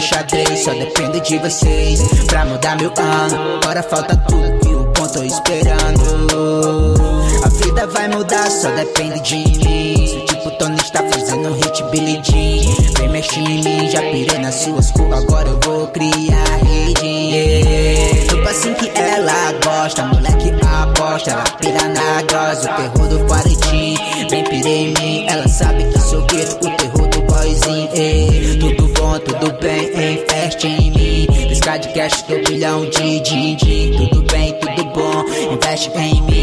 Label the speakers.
Speaker 1: xadrez, só depende de vocês pra mudar meu ano. Agora falta tudo e o ponto tô esperando. A vida vai mudar, só depende de mim. Se o tipo Tony está fazendo um hit Billie Jean, vem mexer em mim, já pirei nas suas curvas, agora eu vou criar rede. Do passinho que ela gosta, moleque aposta, ela pira na grossa, o terror do Quarentinho. Vem pirei em mim, ela sabe que sou gueto, o terror do boyzinho. Tudo bom, tudo bem, investe em mim. Piscar de cash, do bilhão de din-din. Tudo bem, tudo bom, investe em mim.